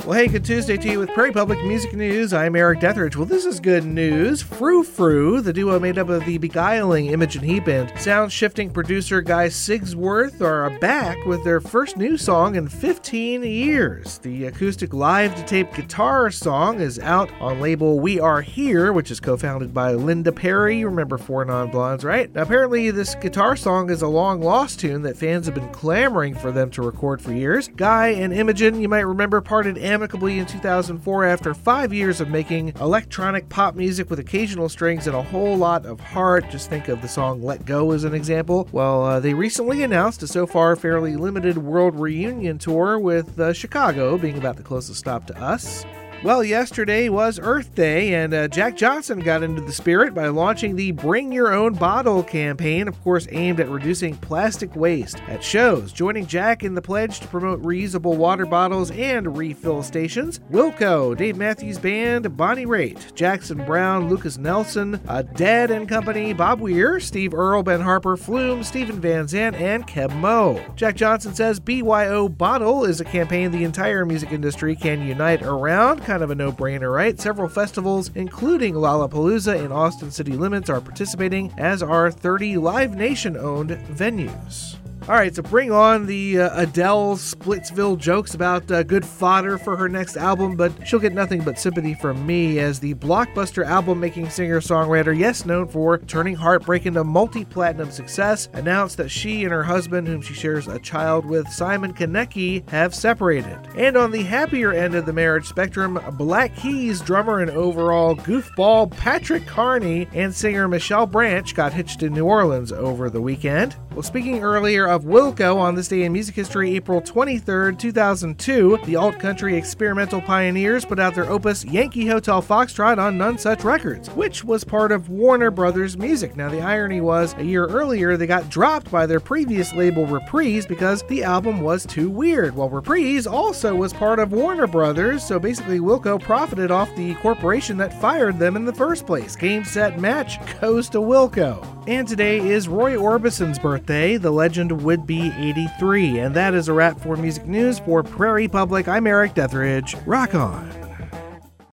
Well, hey, good Tuesday to you with Prairie Public Music News. I'm Eric Deathridge. Well, this is good news. Frou Frou, the duo made up of the beguiling Imogen Heap and sound-shifting producer Guy Sigsworth, are back with their first new song in 15 years. The acoustic live-to-tape guitar song is out on label We Are Here, which is co-founded by Linda Perry. You remember Four Non-Blondes, right? Now, apparently, this guitar song is a long-lost tune that fans have been clamoring for them to record for years. Guy and Imogen, you might remember, parted amicably in 2004 after 5 years of making electronic pop music with occasional strings and a whole lot of heart. Just think of the song Let Go as an example. Well, they recently announced a so far fairly limited world reunion tour with Chicago being about the closest stop to us. Well, yesterday was Earth Day, and Jack Johnson got into the spirit by launching the Bring Your Own Bottle campaign, of course aimed at reducing plastic waste at shows. Joining Jack in the pledge to promote reusable water bottles and refill stations, Wilco, Dave Matthews Band, Bonnie Raitt, Jackson Brown, Lucas Nelson, Dead and Company, Bob Weir, Steve Earle, Ben Harper, Flume, Stephen Van Zandt, and Keb Mo. Jack Johnson says BYO Bottle is a campaign the entire music industry can unite around. Kind of a no-brainer, right? Several festivals, including Lollapalooza and Austin City Limits, are participating, as are 30 Live Nation-owned venues. All right, so bring on the Adele Splitsville jokes about good fodder for her next album, but she'll get nothing but sympathy from me as the blockbuster album-making singer-songwriter, yes, known for turning heartbreak into multi-platinum success, announced that she and her husband, whom she shares a child with, Simon Konecki, have separated. And on the happier end of the marriage spectrum, Black Keys drummer and overall goofball Patrick Carney and singer Michelle Branch got hitched in New Orleans over the weekend. Well, speaking earlier of Wilco, on this day in music history, April 23rd, 2002, the alt-country experimental pioneers put out their opus Yankee Hotel Foxtrot on None Such Records, which was part of Warner Brothers Music. Now, the irony was, a year earlier, they got dropped by their previous label Reprise because the album was too weird. Well, Reprise also was part of Warner Brothers, so basically Wilco profited off the corporation that fired them in the first place. Game, set, match goes to Wilco. And today is Roy Orbison's birthday. The legend would be 83. And that is a wrap for music news. For Prairie Public, I'm Eric Deathridge. Rock on.